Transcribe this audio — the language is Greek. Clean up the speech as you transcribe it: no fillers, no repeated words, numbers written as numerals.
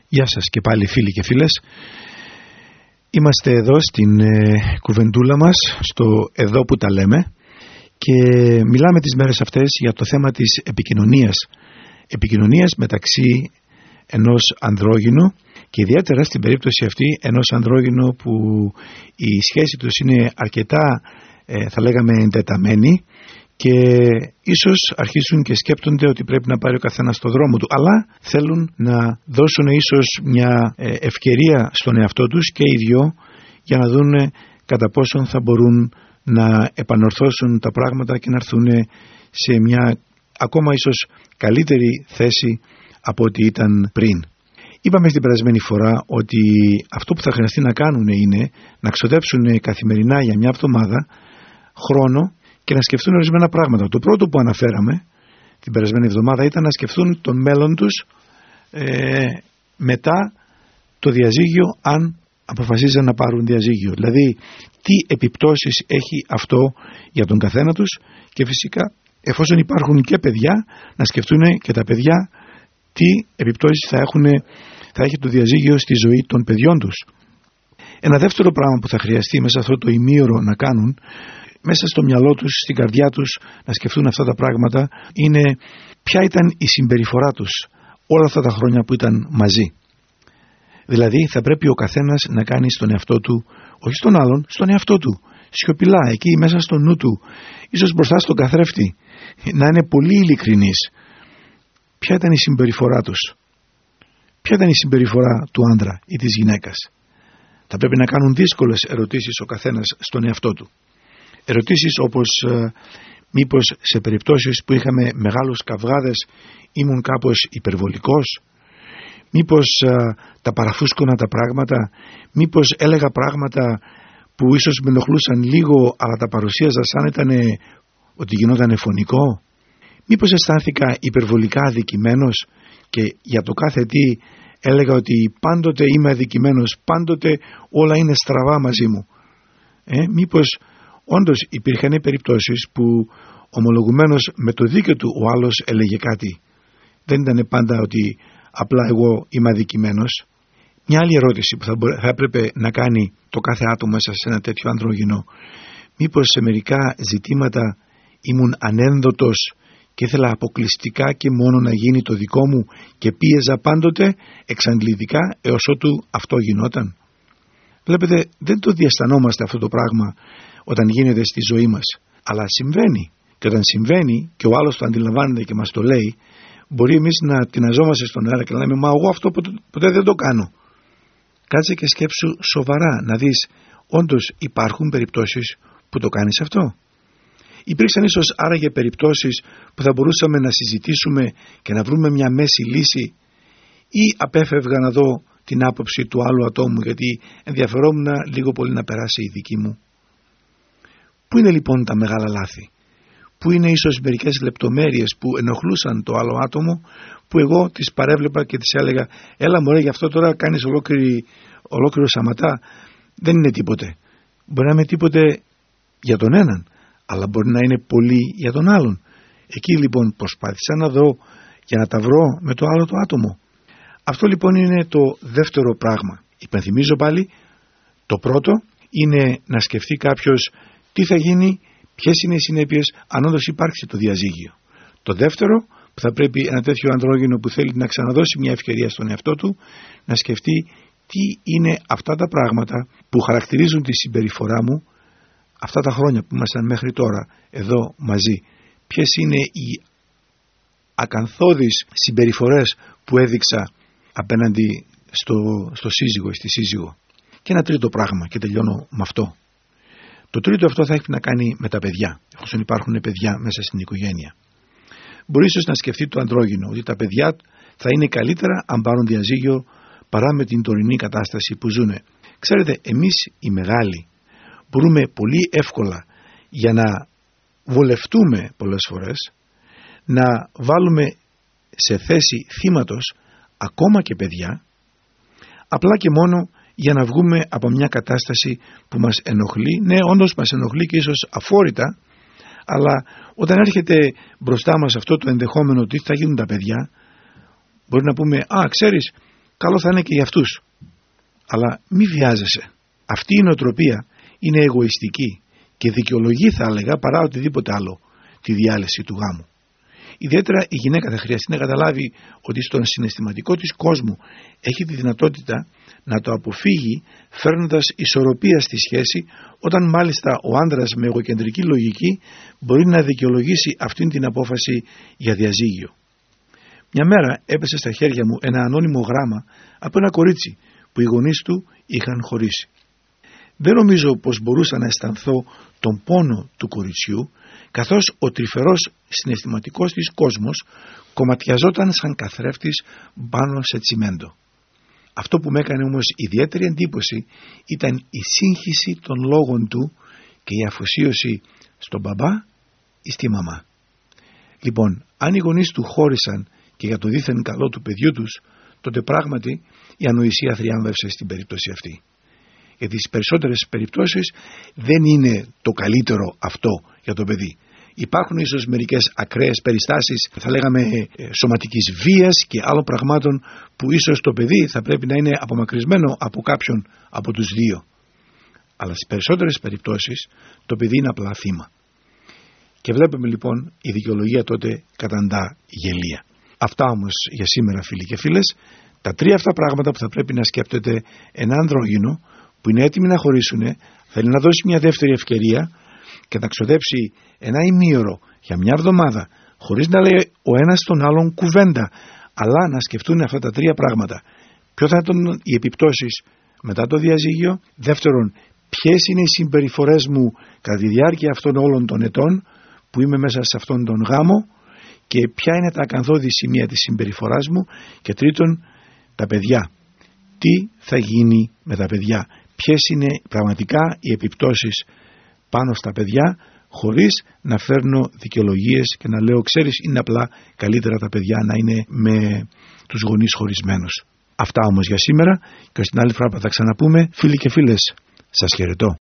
Γεια σας και πάλι φίλοι και φίλες. Είμαστε εδώ στην κουβεντούλα μας, στο εδώ που τα λέμε, και μιλάμε τις μέρες αυτές για το θέμα της επικοινωνίας μεταξύ ενός ανδρόγυνου και ιδιαίτερα στην περίπτωση αυτή ενός ανδρόγυνου που η σχέση τους είναι αρκετά θα λέγαμε εντεταμένη και ίσως αρχίσουν και σκέπτονται ότι πρέπει να πάρει ο καθένας το δρόμο του, αλλά θέλουν να δώσουν ίσως μια ευκαιρία στον εαυτό τους και οι δυο για να δουν κατά πόσον θα μπορούν να επανορθώσουν τα πράγματα και να έρθουν σε μια ακόμα ίσως καλύτερη θέση από ό,τι ήταν πριν. Είπαμε στην περασμένη φορά ότι αυτό που θα χρειαστεί να κάνουν είναι να ξοδέψουν καθημερινά για μια εβδομάδα χρόνο και να σκεφτούν ορισμένα πράγματα. Το πρώτο που αναφέραμε την περασμένη εβδομάδα ήταν να σκεφτούν τον μέλλον τους μετά το διαζύγιο, αν αποφασίζαν να πάρουν διαζύγιο. Δηλαδή τι επιπτώσεις έχει αυτό για τον καθένα τους και φυσικά εφόσον υπάρχουν και παιδιά να σκεφτούν και τα παιδιά τι επιπτώσεις θα έχει το διαζύγιο στη ζωή των παιδιών τους. Ένα δεύτερο πράγμα που θα χρειαστεί μέσα αυτό το ημίωρο να κάνουν, μέσα στο μυαλό τους, στην καρδιά τους να σκεφτούν αυτά τα πράγματα, είναι ποια ήταν η συμπεριφορά τους όλα αυτά τα χρόνια που ήταν μαζί. Δηλαδή θα πρέπει ο καθένας να κάνει στον εαυτό του, όχι στον άλλον, στον εαυτό του, σιωπηλά, εκεί μέσα στο νου του, ίσως μπροστά στον καθρέφτη, να είναι πολύ ειλικρινής. Ποια ήταν η συμπεριφορά τους, ποια ήταν η συμπεριφορά του άντρα ή της γυναίκας. Θα πρέπει να κάνουν δύσκολες ερωτήσεις ο καθένας στον εαυτό του. Ερωτήσεις όπως μήπως σε περιπτώσεις που είχαμε μεγάλους καυγάδες ήμουν κάπως υπερβολικός, μήπως τα παραφούσκωνα τα πράγματα, μήπως έλεγα πράγματα που ίσως με ενοχλούσαν λίγο αλλά τα παρουσίαζα σαν ήταν ότι γινόταν φωνικό, μήπως αισθάνθηκα υπερβολικά αδικημένος και για το κάθε τι έλεγα ότι πάντοτε είμαι αδικημένος, πάντοτε όλα είναι στραβά μαζί μου. Μήπως όντως υπήρχαν περιπτώσεις που ομολογουμένως με το δίκαιο του ο άλλος έλεγε κάτι. Δεν ήταν πάντα ότι απλά εγώ είμαι αδικημένος. Μια άλλη ερώτηση που θα έπρεπε να κάνει το κάθε άτομο μέσα σε ένα τέτοιο ανδρόγυνο. Μήπως σε μερικά ζητήματα ήμουν ανένδοτος και ήθελα αποκλειστικά και μόνο να γίνει το δικό μου και πίεζα πάντοτε εξαντλητικά έως ότου αυτό γινόταν. Βλέπετε, δεν το διαισθανόμαστε αυτό το πράγμα όταν γίνεται στη ζωή μας, αλλά συμβαίνει. Και όταν συμβαίνει και ο άλλος το αντιλαμβάνεται και μας το λέει, μπορεί εμείς να τειναζόμαστε στον αέρα και να λέμε «Μα εγώ αυτό ποτέ δεν το κάνω». Κάτσε και σκέψου σοβαρά να δεις, όντως υπάρχουν περιπτώσεις που το κάνεις αυτό. Υπήρξαν ίσως άραγε περιπτώσεις που θα μπορούσαμε να συζητήσουμε και να βρούμε μια μέση λύση, ή απέφευγα να δω την άποψη του άλλου ατόμου γιατί ενδιαφερόμουν λίγο πολύ να περάσει η δική μου. Πού είναι λοιπόν τα μεγάλα λάθη? Πού είναι ίσως μερικές λεπτομέρειες που ενοχλούσαν το άλλο άτομο, που εγώ τις παρέβλεπα και τις έλεγα «Έλα μωρέ, γι' αυτό τώρα κάνεις ολόκληρο σαματά, δεν είναι τίποτε». Μπορεί να είναι τίποτε για τον έναν, αλλά μπορεί να είναι πολύ για τον άλλον. Εκεί λοιπόν προσπάθησα να δω για να τα βρω με το άλλο το άτομο. Αυτό λοιπόν είναι το δεύτερο πράγμα. Υπενθυμίζω πάλι, το πρώτο είναι να σκεφτεί κάποιος τι θα γίνει, ποιες είναι οι συνέπειες αν όντως υπάρξει το διαζύγιο. Το δεύτερο που θα πρέπει ένα τέτοιο ανδρόγυνο που θέλει να ξαναδώσει μια ευκαιρία στον εαυτό του, να σκεφτεί τι είναι αυτά τα πράγματα που χαρακτηρίζουν τη συμπεριφορά μου αυτά τα χρόνια που ήμασταν μέχρι τώρα εδώ μαζί. Ποιες είναι οι ακανθώδεις συμπεριφορές που έδειξα απέναντι στο σύζυγο ή στη σύζυγο. Και ένα τρίτο πράγμα, και τελειώνω με αυτό. Το τρίτο αυτό θα έχει να κάνει με τα παιδιά, εφόσον υπάρχουν παιδιά μέσα στην οικογένεια. Μπορεί ίσως να σκεφτεί το ανδρόγυνο ότι τα παιδιά θα είναι καλύτερα αν πάρουν διαζύγιο παρά με την τωρινή κατάσταση που ζουνε. Ξέρετε, εμείς οι μεγάλοι μπορούμε πολύ εύκολα για να βολευτούμε πολλές φορές, να βάλουμε σε θέση θύματος ακόμα και παιδιά, απλά και μόνο για να βγούμε από μια κατάσταση που μας ενοχλεί. Ναι, όντως μας ενοχλεί και ίσως αφόρητα, αλλά όταν έρχεται μπροστά μας αυτό το ενδεχόμενο ότι θα γίνουν τα παιδιά, μπορεί να πούμε «Α, ξέρεις, καλό θα είναι και για αυτούς. Αλλά μη βιάζεσαι. Αυτή η νοοτροπία είναι εγωιστική και δικαιολογεί, θα έλεγα, παρά οτιδήποτε άλλο τη διάλυση του γάμου. Ιδιαίτερα η γυναίκα θα χρειαστεί να καταλάβει ότι στον συναισθηματικό της κόσμο έχει τη δυνατότητα να το αποφύγει φέρνοντας ισορροπία στη σχέση, όταν μάλιστα ο άντρας με εγωκεντρική λογική μπορεί να δικαιολογήσει αυτήν την απόφαση για διαζύγιο. Μια μέρα έπεσε στα χέρια μου ένα ανώνυμο γράμμα από ένα κορίτσι που οι γονείς του είχαν χωρίσει. Δεν νομίζω πως μπορούσα να αισθανθώ τον πόνο του κοριτσιού, καθώς ο τρυφερός συναισθηματικός της κόσμος κομματιαζόταν σαν καθρέφτης πάνω σε τσιμέντο. Αυτό που με έκανε όμως ιδιαίτερη εντύπωση ήταν η σύγχυση των λόγων του και η αφοσίωση στον μπαμπά ή στη μαμά. Λοιπόν, αν οι γονείς του χώρισαν και για το δίθεν καλό του παιδιού τους, τότε πράγματι η ανοησία θριάμβευσε στην περίπτωση αυτή. Γιατί στις περισσότερες περιπτώσεις δεν είναι το καλύτερο αυτό για το παιδί. Υπάρχουν ίσως μερικές ακραίες περιστάσεις, θα λέγαμε σωματικής βίας και άλλων πραγμάτων, που ίσως το παιδί θα πρέπει να είναι απομακρυσμένο από κάποιον από τους δύο. Αλλά στις περισσότερες περιπτώσεις το παιδί είναι απλά θύμα. Και βλέπουμε λοιπόν η δικαιολογία τότε καταντά γελία. Αυτά όμως για σήμερα, φίλοι και φίλες, τα τρία αυτά πράγματα που θα πρέπει να σκέπτεται ένα ανδρόγυνο που είναι έτοιμοι να χωρίσουν, θέλει να δώσει μια δεύτερη ευκαιρία και να ξοδέψει ένα ημίωρο για μια εβδομάδα χωρίς να λέει ο ένας τον άλλον κουβέντα, αλλά να σκεφτούν αυτά τα τρία πράγματα. Ποιο θα ήταν οι επιπτώσεις μετά το διαζύγιο, δεύτερον, ποιες είναι οι συμπεριφορές μου κατά τη διάρκεια αυτών όλων των ετών που είμαι μέσα σε αυτόν τον γάμο και ποια είναι τα ακαθόδη σημεία της συμπεριφοράς μου, και τρίτον, τα παιδιά. Τι θα γίνει με τα παιδιά, ποιες είναι πραγματικά οι επιπτώσεις πάνω στα παιδιά, χωρίς να φέρνω δικαιολογίες και να λέω ξέρεις είναι απλά καλύτερα τα παιδιά να είναι με τους γονείς χωρισμένους. Αυτά όμως για σήμερα, και στην άλλη φορά που θα ξαναπούμε, φίλοι και φίλες, σας χαιρετώ.